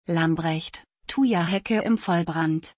Lambrecht, Thuja-Hecke im Vollbrand.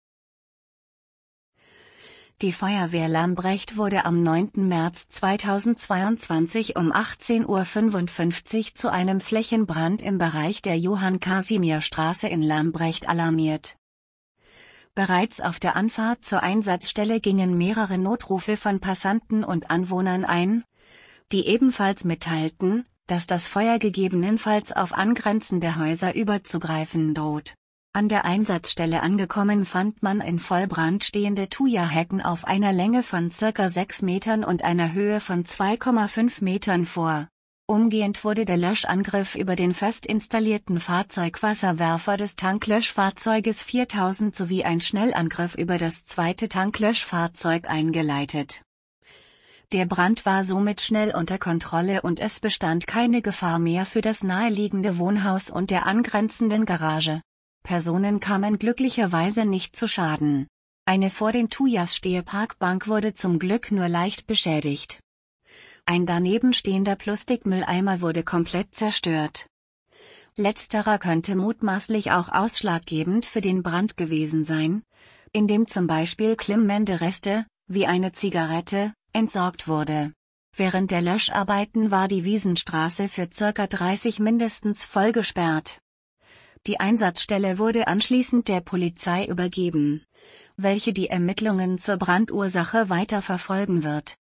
Die Feuerwehr Lambrecht wurde am 9. März 2022 um 18:55 Uhr zu einem Flächenbrand im Bereich der Johann-Casimir-Straße in Lambrecht alarmiert. Bereits auf der Anfahrt zur Einsatzstelle gingen mehrere Notrufe von Passanten und Anwohnern ein, die ebenfalls mitteilten, dass das Feuer gegebenenfalls auf angrenzende Häuser überzugreifen droht. An der Einsatzstelle angekommen fand man in Vollbrand stehende Thuja-Hecken auf einer Länge von ca. 6 Metern und einer Höhe von 2,5 Metern vor. Umgehend wurde der Löschangriff über den fest installierten Fahrzeugwasserwerfer des Tanklöschfahrzeuges 4000 sowie ein Schnellangriff über das zweite Tanklöschfahrzeug eingeleitet. Der Brand war somit schnell unter Kontrolle und es bestand keine Gefahr mehr für das naheliegende Wohnhaus und der angrenzenden Garage. Personen kamen glücklicherweise nicht zu Schaden. Eine vor den Thujas stehende Parkbank wurde zum Glück nur leicht beschädigt. Ein daneben stehender Plastikmülleimer wurde komplett zerstört. Letzterer könnte mutmaßlich auch ausschlaggebend für den Brand gewesen sein, indem zum Beispiel klimmende Reste, wie eine Zigarette, entsorgt wurde. Während der Löscharbeiten war die Wiesenstraße für ca. 30 mindestens voll gesperrt. Die Einsatzstelle wurde anschließend der Polizei übergeben, welche die Ermittlungen zur Brandursache weiter verfolgen wird.